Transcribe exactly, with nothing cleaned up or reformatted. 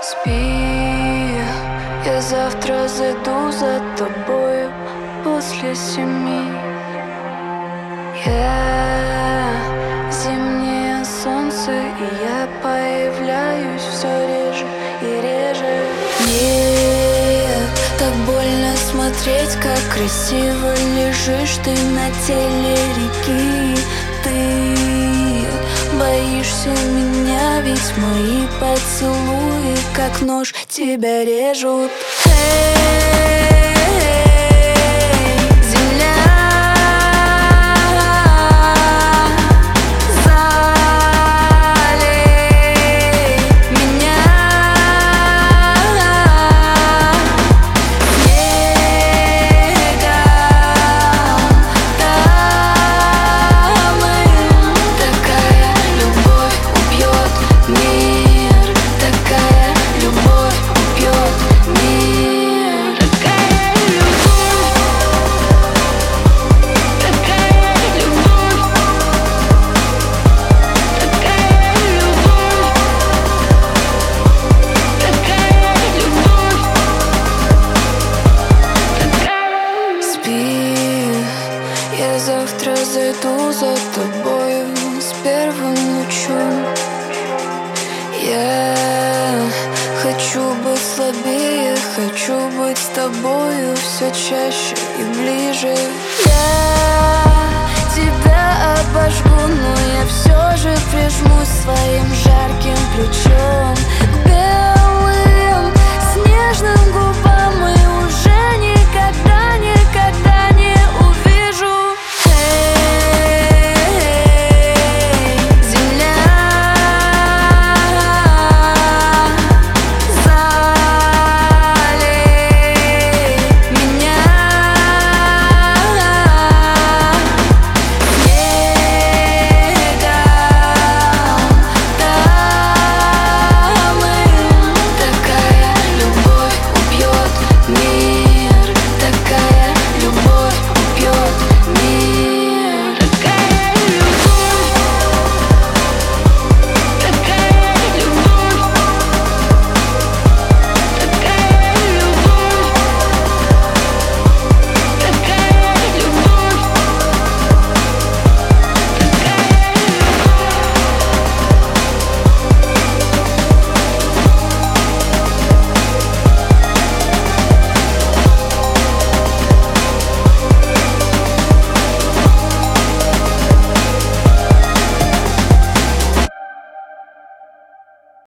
Спи, я завтра зайду за тобою после семи. Я зимнее солнце, и я появляюсь все реже и реже. Нет, так больно смотреть, как красиво лежишь ты на теле реки. Ты боишься меня, ведь мои поцелуи, как нож, тебя режут. Эй, земля, залей меня снегом талым. Такая любовь убьет мир, такая любовь убьет мир. Такая любовь, такая любовь, такая любовь, такая любовь. Спи, я завтра зайду за тобою с первым лучом. Я хочу быть слабее, хочу быть с тобою все чаще и ближе. Я тебя обожгу, но я все же прижмусь своим жарким плечом.